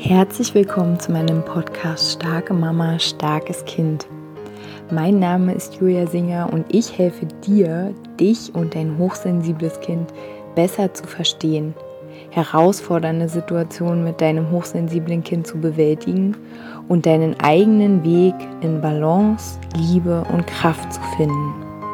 Herzlich willkommen zu meinem Podcast Starke Mama, starkes Kind. Mein Name ist Julia Singer und ich helfe dir, dich und dein hochsensibles Kind besser zu verstehen, herausfordernde Situationen mit deinem hochsensiblen Kind zu bewältigen und deinen eigenen Weg in Balance, Liebe und Kraft zu finden.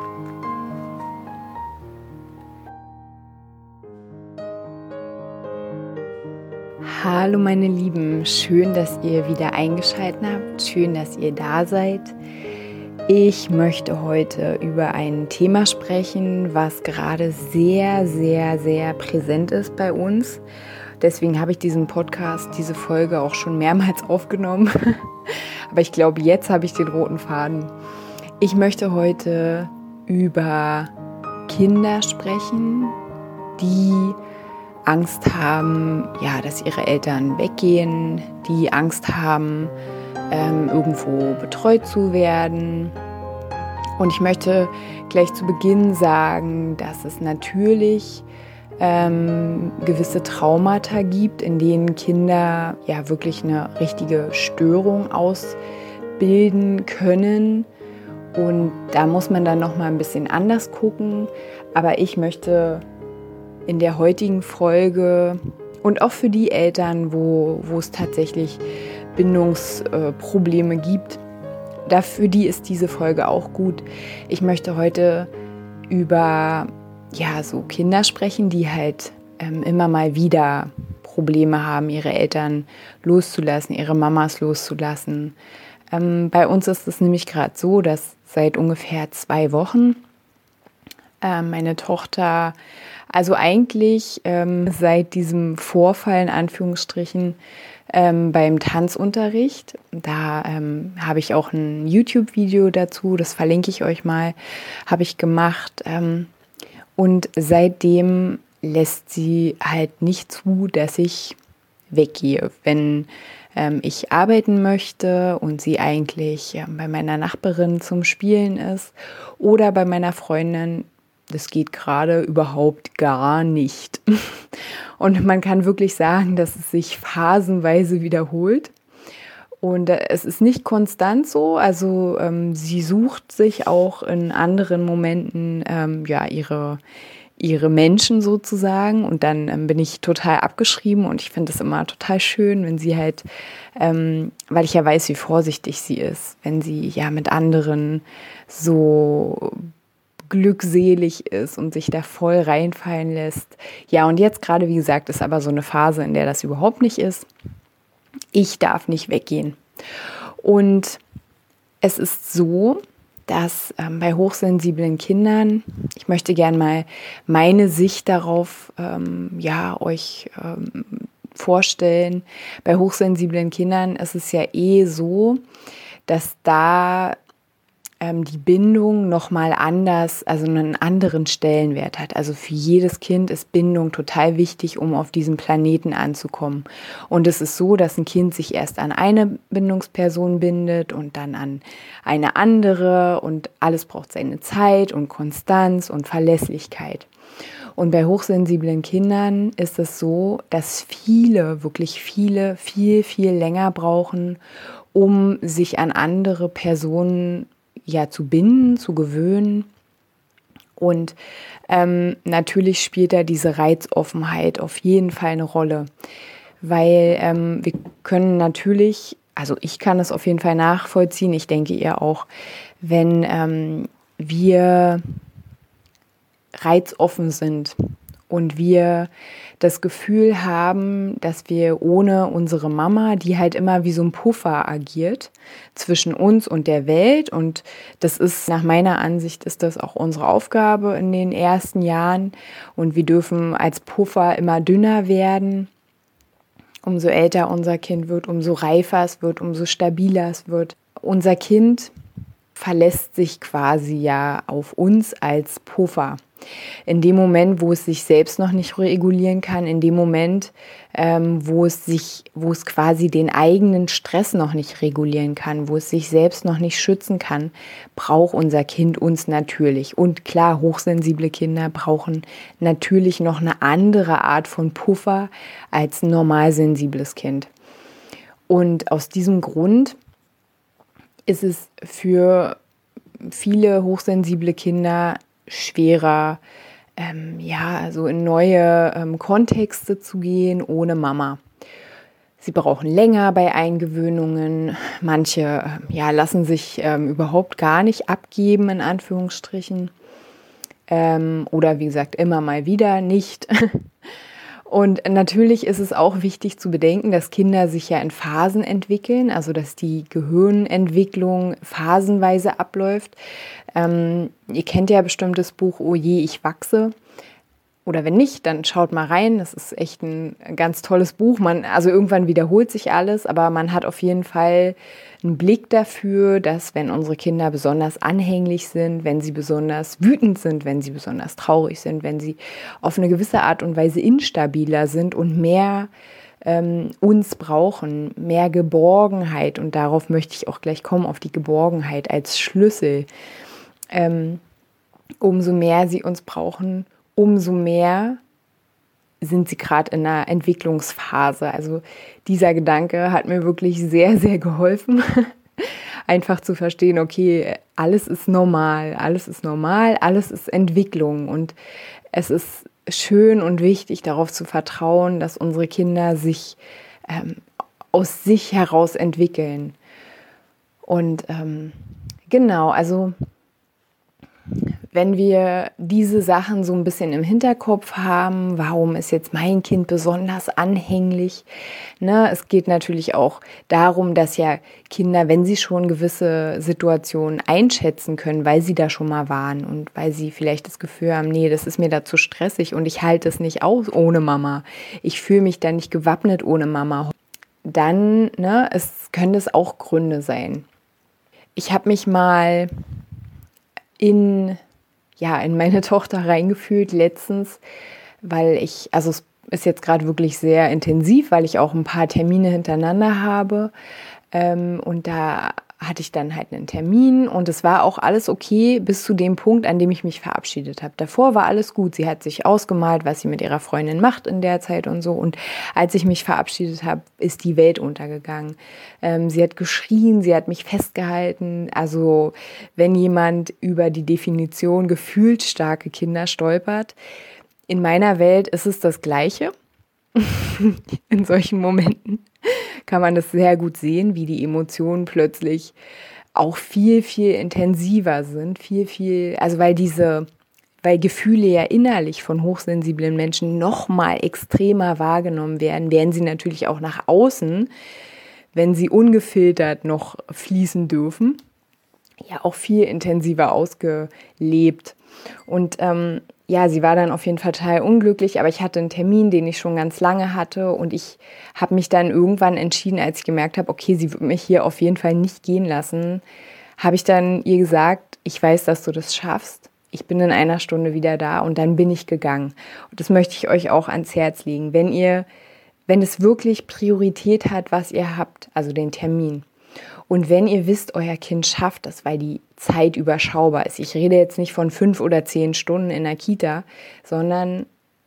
Hallo meine Lieben, schön, dass ihr wieder eingeschaltet habt, schön, dass ihr da seid. Ich möchte heute über ein Thema sprechen, was gerade sehr, sehr, sehr präsent ist bei uns. Deswegen habe ich diesen Podcast, diese Folge auch schon mehrmals aufgenommen. Aber ich glaube, jetzt habe ich den roten Faden. Ich möchte heute über Kinder sprechen, die Angst haben, ja, dass ihre Eltern weggehen, die Angst haben, irgendwo betreut zu werden. Und ich möchte gleich zu Beginn sagen, dass es natürlich gewisse Traumata gibt, in denen Kinder ja wirklich eine richtige Störung ausbilden können. Und da muss man dann nochmal ein bisschen anders gucken. Aber ich möchte in der heutigen Folge und auch für die Eltern, wo es tatsächlich Bindungsprobleme gibt, für die ist diese Folge auch gut. Ich möchte heute über so Kinder sprechen, die halt immer mal wieder Probleme haben, ihre Eltern loszulassen, ihre Mamas loszulassen. Bei uns ist es nämlich gerade so, dass seit ungefähr 2 Wochen meine Tochter, also eigentlich seit diesem Vorfall in Anführungsstrichen beim Tanzunterricht, da habe ich auch ein YouTube-Video dazu, das verlinke ich euch mal, habe ich gemacht. Und seitdem lässt sie halt nicht zu, dass ich weggehe, wenn ich arbeiten möchte und sie eigentlich bei meiner Nachbarin zum Spielen ist oder bei meiner Freundin. Das geht gerade überhaupt gar nicht. Und man kann wirklich sagen, dass es sich phasenweise wiederholt. Und es ist nicht konstant so. Also sie sucht sich auch in anderen Momenten ihre Menschen sozusagen. Und dann bin ich total abgeschrieben. Und ich finde es immer total schön, wenn sie halt, weil ich ja weiß, wie vorsichtig sie ist, wenn sie ja mit anderen so glückselig ist und sich da voll reinfallen lässt. Ja, und jetzt gerade, wie gesagt, ist aber so eine Phase, in der das überhaupt nicht ist. Ich darf nicht weggehen. Und es ist so, dass bei hochsensiblen Kindern, ich möchte gerne mal meine Sicht darauf euch vorstellen. Bei hochsensiblen Kindern ist es ja so, dass da die Bindung nochmal anders, also einen anderen Stellenwert hat. Also für jedes Kind ist Bindung total wichtig, um auf diesem Planeten anzukommen. Und es ist so, dass ein Kind sich erst an eine Bindungsperson bindet und dann an eine andere und alles braucht seine Zeit und Konstanz und Verlässlichkeit. Und bei hochsensiblen Kindern ist es so, dass wirklich viele, viel, viel länger brauchen, um sich an andere Personen zu binden, zu gewöhnen. Und natürlich spielt da diese Reizoffenheit auf jeden Fall eine Rolle, weil wir können natürlich, also ich kann es auf jeden Fall nachvollziehen, ich denke ihr auch, wenn wir reizoffen sind und wir das Gefühl haben, dass wir ohne unsere Mama, die halt immer wie so ein Puffer agiert zwischen uns und der Welt, und das ist, nach meiner Ansicht, ist das auch unsere Aufgabe in den ersten Jahren, und wir dürfen als Puffer immer dünner werden. Umso älter unser Kind wird, umso reifer es wird, umso stabiler es wird. Unser Kind verlässt sich quasi ja auf uns als Puffer. In dem Moment, wo es sich selbst noch nicht regulieren kann, in dem Moment, wo es quasi den eigenen Stress noch nicht regulieren kann, wo es sich selbst noch nicht schützen kann, braucht unser Kind uns natürlich. Und klar, hochsensible Kinder brauchen natürlich noch eine andere Art von Puffer als ein normal sensibles Kind. Und aus diesem Grund ist es für viele hochsensible Kinder schwerer, also in neue Kontexte zu gehen ohne Mama. Sie brauchen länger bei Eingewöhnungen. Manche lassen sich überhaupt gar nicht abgeben, in Anführungsstrichen. Oder wie gesagt, immer mal wieder nicht. Und natürlich ist es auch wichtig zu bedenken, dass Kinder sich ja in Phasen entwickeln, also dass die Gehirnentwicklung phasenweise abläuft. Ihr kennt ja bestimmt das Buch Oh je, ich wachse. Oder wenn nicht, dann schaut mal rein. Das ist echt ein ganz tolles Buch. Also irgendwann wiederholt sich alles, aber man hat auf jeden Fall einen Blick dafür, dass wenn unsere Kinder besonders anhänglich sind, wenn sie besonders wütend sind, wenn sie besonders traurig sind, wenn sie auf eine gewisse Art und Weise instabiler sind und mehr uns brauchen, mehr Geborgenheit. Und darauf möchte ich auch gleich kommen, auf die Geborgenheit als Schlüssel. Umso mehr sie uns brauchen, umso mehr sind sie gerade in einer Entwicklungsphase. Also dieser Gedanke hat mir wirklich sehr, sehr geholfen, einfach zu verstehen, okay, alles ist normal, alles ist normal, alles ist Entwicklung. Und es ist schön und wichtig, darauf zu vertrauen, dass unsere Kinder sich aus sich heraus entwickeln. Und genau, also wenn wir diese Sachen so ein bisschen im Hinterkopf haben, warum ist jetzt mein Kind besonders anhänglich? Ne, es geht natürlich auch darum, dass ja Kinder, wenn sie schon gewisse Situationen einschätzen können, weil sie da schon mal waren und weil sie vielleicht das Gefühl haben, nee, das ist mir da zu stressig und ich halte es nicht aus ohne Mama. Ich fühle mich da nicht gewappnet ohne Mama. Dann, können es auch Gründe sein. Ich habe mich mal in meine Tochter reingefühlt letztens, weil es ist jetzt gerade wirklich sehr intensiv, weil ich auch ein paar Termine hintereinander habe. Und da hatte ich dann halt einen Termin und es war auch alles okay bis zu dem Punkt, an dem ich mich verabschiedet habe. Davor war alles gut. Sie hat sich ausgemalt, was sie mit ihrer Freundin macht in der Zeit und so. Und als ich mich verabschiedet habe, ist die Welt untergegangen. Sie hat geschrien, sie hat mich festgehalten. Also wenn jemand über die Definition gefühlsstarke Kinder stolpert, in meiner Welt ist es das Gleiche. In solchen Momenten kann man das sehr gut sehen, wie die Emotionen plötzlich auch viel, viel intensiver sind, also weil Gefühle ja innerlich von hochsensiblen Menschen noch mal extremer wahrgenommen werden sie natürlich auch nach außen, wenn sie ungefiltert noch fließen dürfen, ja auch viel intensiver ausgelebt. Und sie war dann auf jeden Fall total unglücklich, aber ich hatte einen Termin, den ich schon ganz lange hatte und ich habe mich dann irgendwann entschieden, als ich gemerkt habe, okay, sie wird mich hier auf jeden Fall nicht gehen lassen, habe ich dann ihr gesagt, ich weiß, dass du das schaffst, ich bin in einer Stunde wieder da und dann bin ich gegangen. Und das möchte ich euch auch ans Herz legen, wenn es wirklich Priorität hat, was ihr habt, also den Termin. Und wenn ihr wisst, euer Kind schafft das, weil die Zeit überschaubar ist. Ich rede jetzt nicht von 5 oder 10 Stunden in der Kita, sondern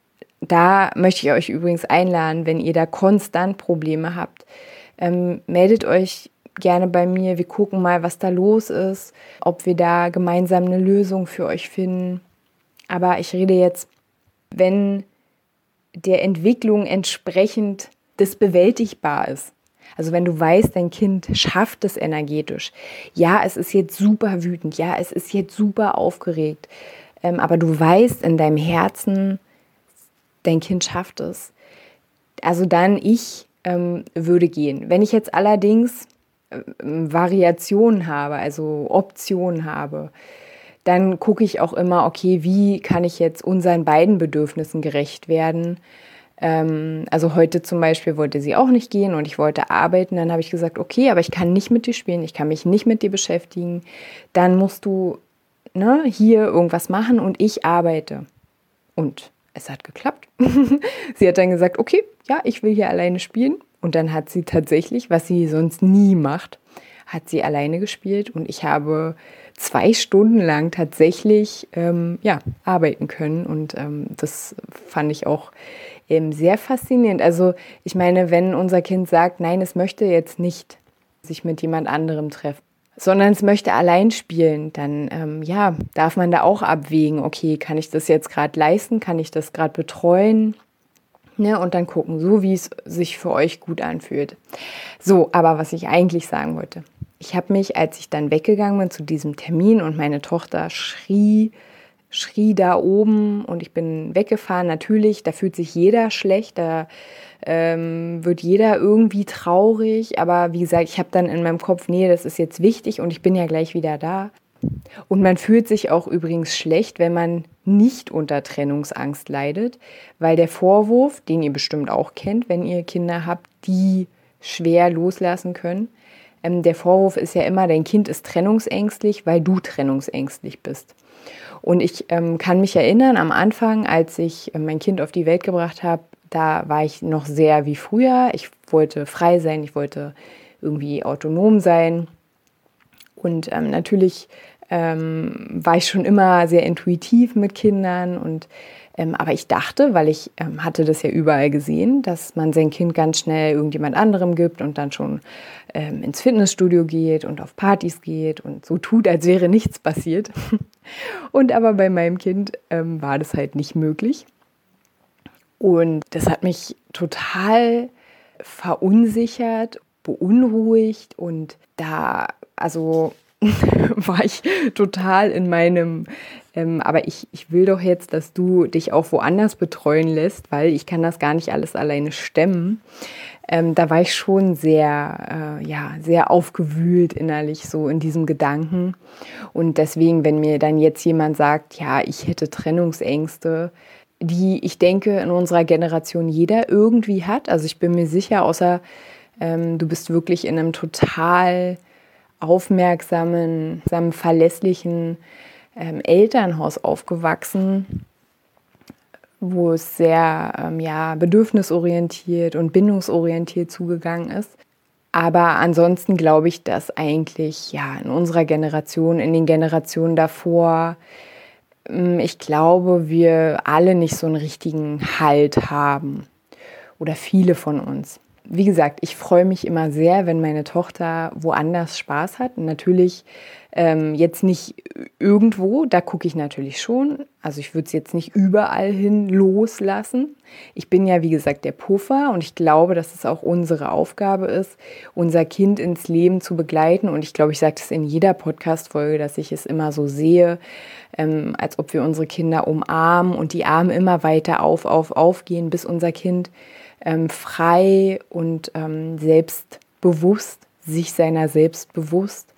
da möchte ich euch übrigens einladen, wenn ihr da konstant Probleme habt, meldet euch gerne bei mir. Wir gucken mal, was da los ist, ob wir da gemeinsam eine Lösung für euch finden. Aber ich rede jetzt, wenn der Entwicklung entsprechend das bewältigbar ist. Also wenn du weißt, dein Kind schafft es energetisch. Ja, es ist jetzt super wütend. Ja, es ist jetzt super aufgeregt. Aber du weißt in deinem Herzen, dein Kind schafft es. Also dann ich würde gehen. Wenn ich jetzt allerdings Variationen habe, also Optionen habe, dann gucke ich auch immer, okay, wie kann ich jetzt unseren beiden Bedürfnissen gerecht werden? Also heute zum Beispiel wollte sie auch nicht gehen und ich wollte arbeiten. Dann habe ich gesagt, okay, aber ich kann nicht mit dir spielen, ich kann mich nicht mit dir beschäftigen. Dann musst du hier irgendwas machen und ich arbeite. Und es hat geklappt. Sie hat dann gesagt, okay, ja, ich will hier alleine spielen. Und dann hat sie tatsächlich, was sie sonst nie macht, hat sie alleine gespielt und ich habe 2 Stunden lang tatsächlich arbeiten können und das fand ich auch sehr faszinierend. Also ich meine, wenn unser Kind sagt, nein, es möchte jetzt nicht sich mit jemand anderem treffen, sondern es möchte allein spielen, dann darf man da auch abwägen, okay, kann ich das jetzt gerade leisten, kann ich das gerade betreuen? Ne, und dann gucken, so wie es sich für euch gut anfühlt. So, aber was ich eigentlich sagen wollte, ich habe mich, als ich dann weggegangen bin zu diesem Termin und meine Tochter schrie da oben und ich bin weggefahren, natürlich, da fühlt sich jeder schlecht, da wird jeder irgendwie traurig, aber wie gesagt, ich habe dann in meinem Kopf, nee, das ist jetzt wichtig und ich bin ja gleich wieder da. Und man fühlt sich auch übrigens schlecht, wenn man nicht unter Trennungsangst leidet, weil der Vorwurf, den ihr bestimmt auch kennt, wenn ihr Kinder habt, die schwer loslassen können, der Vorwurf ist ja immer, dein Kind ist trennungsängstlich, weil du trennungsängstlich bist. Und ich kann mich erinnern, am Anfang, als ich mein Kind auf die Welt gebracht habe, da war ich noch sehr wie früher. Ich wollte frei sein, ich wollte irgendwie autonom sein. Und natürlich war ich schon immer sehr intuitiv mit Kindern. Aber ich dachte, weil ich hatte das ja überall gesehen, dass man sein Kind ganz schnell irgendjemand anderem gibt und dann schon ins Fitnessstudio geht und auf Partys geht und so tut, als wäre nichts passiert. Und aber bei meinem Kind war das halt nicht möglich. Und das hat mich total verunsichert, beunruhigt und da, also war ich total in meinem, aber ich will doch jetzt, dass du dich auch woanders betreuen lässt, weil ich kann das gar nicht alles alleine stemmen. Da war ich schon sehr aufgewühlt innerlich so in diesem Gedanken. Und deswegen, wenn mir dann jetzt jemand sagt, ja, ich hätte Trennungsängste, die ich denke in unserer Generation jeder irgendwie hat. Also ich bin mir sicher, außer du bist wirklich in einem total aufmerksamen, verlässlichen Elternhaus aufgewachsen, wo es sehr bedürfnisorientiert und bindungsorientiert zugegangen ist. Aber ansonsten glaube ich, dass eigentlich in unserer Generation, in den Generationen davor, ich glaube, wir alle nicht so einen richtigen Halt haben oder viele von uns. Wie gesagt, ich freue mich immer sehr, wenn meine Tochter woanders Spaß hat. Und natürlich jetzt nicht irgendwo, da gucke ich natürlich schon. Also ich würde es jetzt nicht überall hin loslassen. Ich bin ja, wie gesagt, der Puffer und ich glaube, dass es auch unsere Aufgabe ist, unser Kind ins Leben zu begleiten. Und ich glaube, ich sage das in jeder Podcast-Folge, dass ich es immer so sehe, als ob wir unsere Kinder umarmen und die Arme immer weiter aufgehen, bis unser Kind frei und selbstbewusst, sich seiner selbst bewusst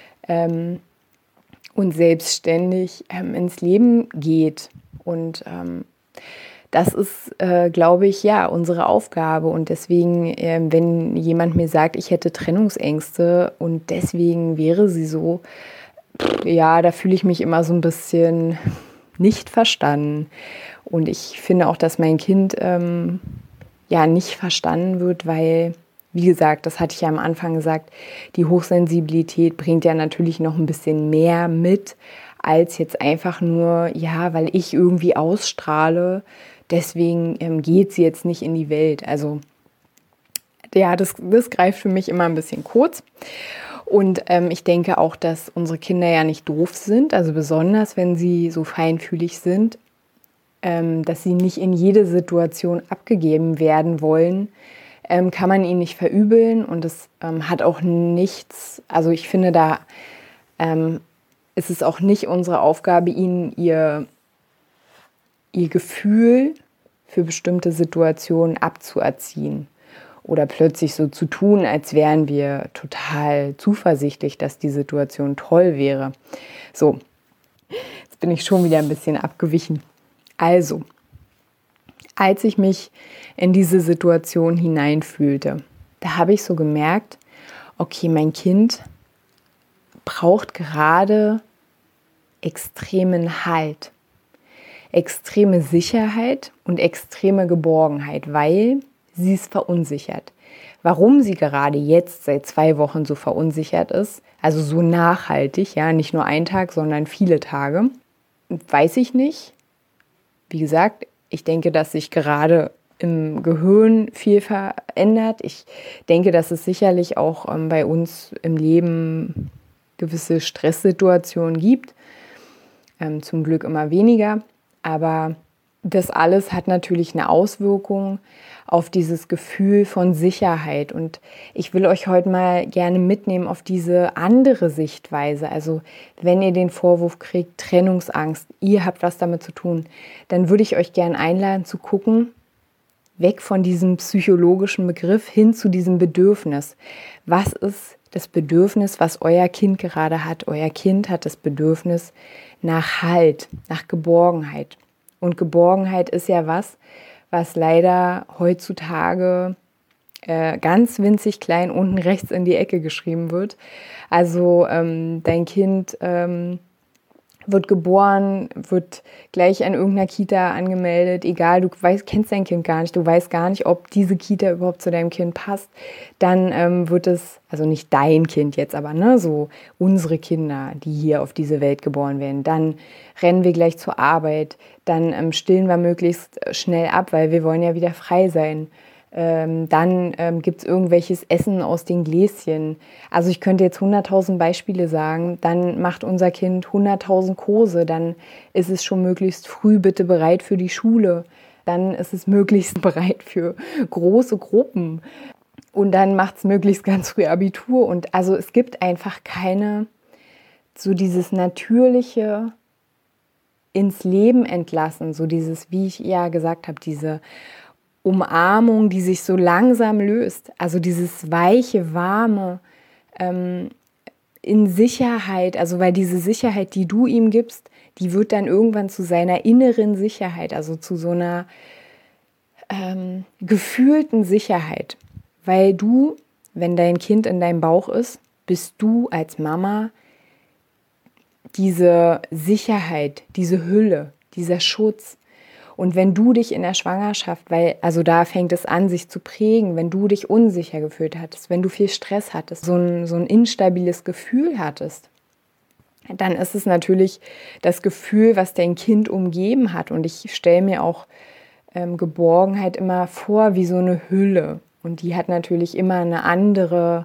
und selbstständig ins Leben geht. Und das ist, glaube ich, unsere Aufgabe. Und deswegen, wenn jemand mir sagt, ich hätte Trennungsängste und deswegen wäre sie so, da fühle ich mich immer so ein bisschen nicht verstanden. Und ich finde auch, dass mein Kind nicht verstanden wird, weil, wie gesagt, das hatte ich ja am Anfang gesagt, die Hochsensibilität bringt ja natürlich noch ein bisschen mehr mit, als jetzt einfach nur, weil ich irgendwie ausstrahle, deswegen geht sie jetzt nicht in die Welt. Also das greift für mich immer ein bisschen kurz. Und ich denke auch, dass unsere Kinder ja nicht doof sind, also besonders, wenn sie so feinfühlig sind, dass sie nicht in jede Situation abgegeben werden wollen, kann man ihnen nicht verübeln und es hat auch nichts, also ich finde, da ist es auch nicht unsere Aufgabe, ihnen ihr Gefühl für bestimmte Situationen abzuerziehen oder plötzlich so zu tun, als wären wir total zuversichtlich, dass die Situation toll wäre. So, jetzt bin ich schon wieder ein bisschen abgewichen. Also, als ich mich in diese Situation hineinfühlte, da habe ich so gemerkt, okay, mein Kind braucht gerade extremen Halt, extreme Sicherheit und extreme Geborgenheit, weil Sie ist verunsichert. Warum sie gerade jetzt seit 2 Wochen so verunsichert ist, also so nachhaltig, ja, nicht nur ein Tag, sondern viele Tage, weiß ich nicht. Wie gesagt, ich denke, dass sich gerade im Gehirn viel verändert. Ich denke, dass es sicherlich auch bei uns im Leben gewisse Stresssituationen gibt. Zum Glück immer weniger. Aber das alles hat natürlich eine Auswirkung auf dieses Gefühl von Sicherheit. Und ich will euch heute mal gerne mitnehmen auf diese andere Sichtweise. Also wenn ihr den Vorwurf kriegt, Trennungsangst, ihr habt was damit zu tun, dann würde ich euch gerne einladen zu gucken, weg von diesem psychologischen Begriff hin zu diesem Bedürfnis. Was ist das Bedürfnis, was euer Kind gerade hat? Euer Kind hat das Bedürfnis nach Halt, nach Geborgenheit. Und Geborgenheit ist ja was leider heutzutage ganz winzig klein unten rechts in die Ecke geschrieben wird. Also dein Kind wird geboren, wird gleich an irgendeiner Kita angemeldet, egal, du kennst dein Kind gar nicht, du weißt gar nicht, ob diese Kita überhaupt zu deinem Kind passt, dann wird es, also nicht dein Kind jetzt, aber ne, so unsere Kinder, die hier auf diese Welt geboren werden, dann rennen wir gleich zur Arbeit, dann stillen wir möglichst schnell ab, weil wir wollen ja wieder frei sein. Dann gibt es irgendwelches Essen aus den Gläschen. Also ich könnte jetzt 100.000 Beispiele sagen. Dann macht unser Kind 100.000 Kurse. Dann ist es schon möglichst früh bitte bereit für die Schule. Dann ist es möglichst bereit für große Gruppen. Und dann macht es möglichst ganz früh Abitur. Und also es gibt einfach so dieses natürliche ins Leben entlassen. So dieses, wie ich ja gesagt habe, diese Umarmung, die sich so langsam löst, also dieses weiche, warme, in Sicherheit, also weil diese Sicherheit, die du ihm gibst, die wird dann irgendwann zu seiner inneren Sicherheit, also zu so einer gefühlten Sicherheit, weil du, wenn dein Kind in deinem Bauch ist, bist du als Mama diese Sicherheit, diese Hülle, dieser Schutz. Und wenn du dich in der Schwangerschaft, also da fängt es an, sich zu prägen, wenn du dich unsicher gefühlt hattest, wenn du viel Stress hattest, so ein instabiles Gefühl hattest, dann ist es natürlich das Gefühl, was dein Kind umgeben hat. Und ich stelle mir auch Geborgenheit immer vor wie so eine Hülle. Und die hat natürlich immer eine andere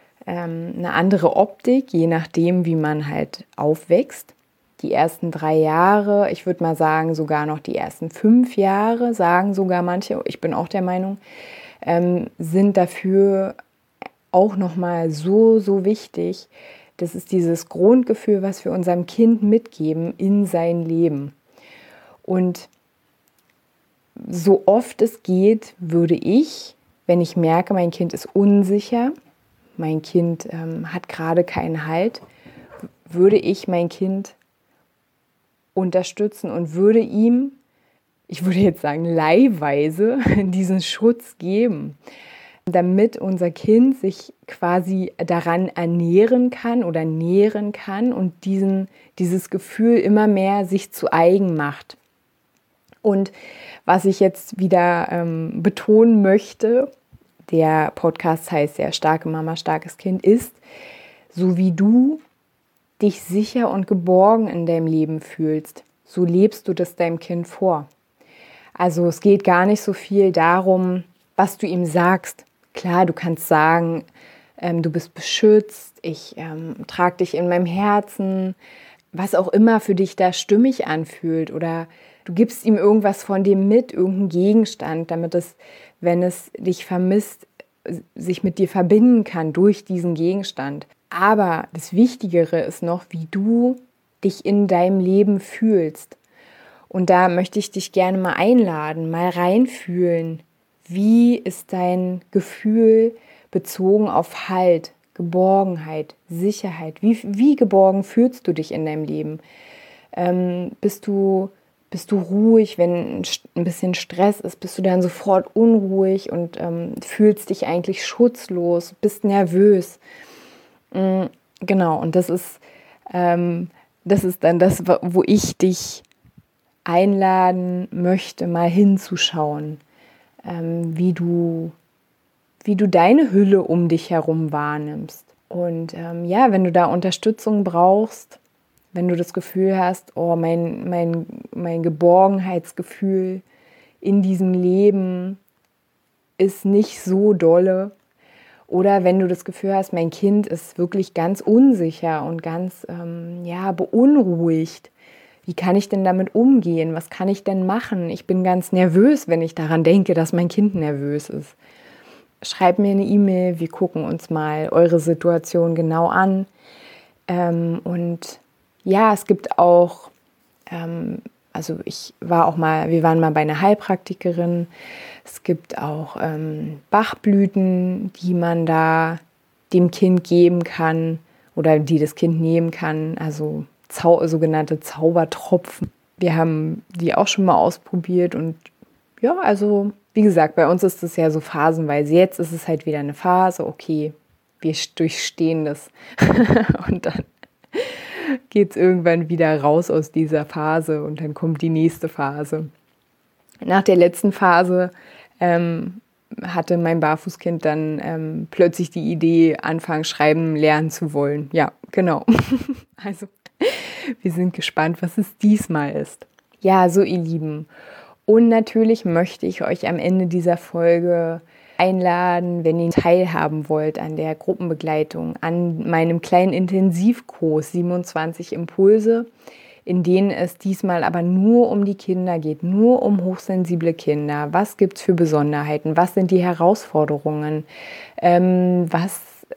Optik, je nachdem, wie man halt aufwächst. Die ersten 3 Jahre, ich würde mal sagen, sogar noch die ersten 5 Jahre, sagen sogar manche, ich bin auch der Meinung, sind dafür auch nochmal so wichtig. Das ist dieses Grundgefühl, was wir unserem Kind mitgeben in sein Leben. Und so oft es geht, würde ich, wenn ich merke, mein Kind ist unsicher, mein Kind hat gerade keinen Halt, würde ich mein Kind unterstützen und würde ihm, ich würde jetzt sagen, leihweise diesen Schutz geben, damit unser Kind sich quasi daran ernähren kann oder nähren kann und dieses Gefühl immer mehr sich zu eigen macht. Und was ich jetzt wieder betonen möchte, der Podcast heißt ja Starke Mama, starkes Kind, ist, so wie du dich sicher und geborgen in deinem Leben fühlst, so lebst du das deinem Kind vor. Also es geht gar nicht so viel darum, was du ihm sagst. Klar, du kannst sagen, du bist beschützt, ich trage dich in meinem Herzen, was auch immer für dich da stimmig anfühlt. Oder du gibst ihm irgendwas von dem mit, irgendeinen Gegenstand, damit es, wenn es dich vermisst, sich mit dir verbinden kann durch diesen Gegenstand. Aber das Wichtigere ist noch, wie du dich in deinem Leben fühlst. Und da möchte ich dich gerne mal einladen, mal reinfühlen. Wie ist dein Gefühl bezogen auf Halt, Geborgenheit, Sicherheit? Wie geborgen fühlst du dich in deinem Leben? Bist du ruhig, wenn ein bisschen Stress ist? Bist du dann sofort unruhig und fühlst dich eigentlich schutzlos? Bist nervös? Genau, und das ist dann das, wo ich dich einladen möchte, mal hinzuschauen. wie du deine Hülle um dich herum wahrnimmst. Und wenn du da Unterstützung brauchst, wenn du das Gefühl hast, oh, mein Geborgenheitsgefühl in diesem Leben ist nicht so dolle, oder wenn du das Gefühl hast, mein Kind ist wirklich ganz unsicher und ganz beunruhigt, wie kann ich denn damit umgehen? Was kann ich denn machen? Ich bin ganz nervös, wenn ich daran denke, dass mein Kind nervös ist. Schreib mir eine E-Mail, wir gucken uns mal eure Situation genau an. Es gibt auch, wir waren mal bei einer Heilpraktikerin. Es gibt auch Bachblüten, die man da dem Kind geben kann oder die das Kind nehmen kann, also sogenannte Zaubertropfen. Wir haben die auch schon mal ausprobiert und ja, also wie gesagt, bei uns ist es ja so phasenweise. Jetzt ist es halt wieder eine Phase, okay, wir durchstehen das und dann geht es irgendwann wieder raus aus dieser Phase und dann kommt die nächste Phase. Nach der letzten Phase hatte mein Barfußkind dann plötzlich die Idee, anfangen, schreiben, lernen zu wollen. Ja, genau. Also, wir sind gespannt, was es diesmal ist. Ja, so ihr Lieben. Und natürlich möchte ich euch am Ende dieser Folge einladen, wenn ihr teilhaben wollt an der Gruppenbegleitung, an meinem kleinen Intensivkurs 27 Impulse, in denen es diesmal aber nur um die Kinder geht, nur um hochsensible Kinder. Was gibt es für Besonderheiten? Was sind die Herausforderungen? Was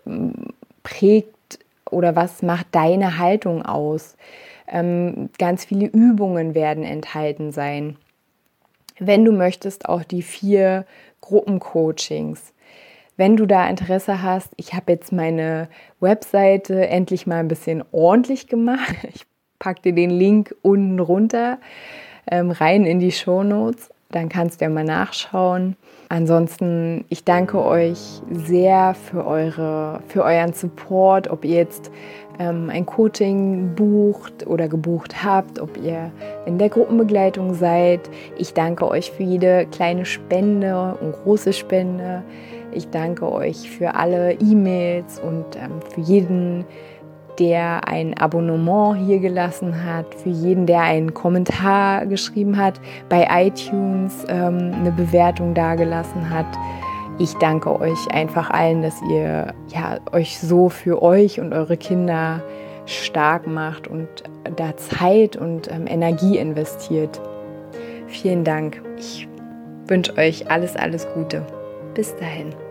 prägt oder was macht deine Haltung aus? Ganz viele Übungen werden enthalten sein. Wenn du möchtest, auch die 4 Gruppencoachings. Wenn du da Interesse hast, ich habe jetzt meine Webseite endlich mal ein bisschen ordentlich gemacht. Ich packe dir den Link unten runter, rein in die Shownotes. Dann kannst du ja mal nachschauen. Ansonsten, ich danke euch sehr für euren Support, ob ihr jetzt ein Coaching bucht oder gebucht habt, ob ihr in der Gruppenbegleitung seid. Ich danke euch für jede kleine Spende und große Spende. Ich danke euch für alle E-Mails und für jeden, der ein Abonnement hier gelassen hat, für jeden, der einen Kommentar geschrieben hat, bei iTunes eine Bewertung dagelassen hat. Ich danke euch einfach allen, dass ihr euch so für euch und eure Kinder stark macht und da Zeit und Energie investiert. Vielen Dank. Ich wünsche euch alles, alles Gute. Bis dahin.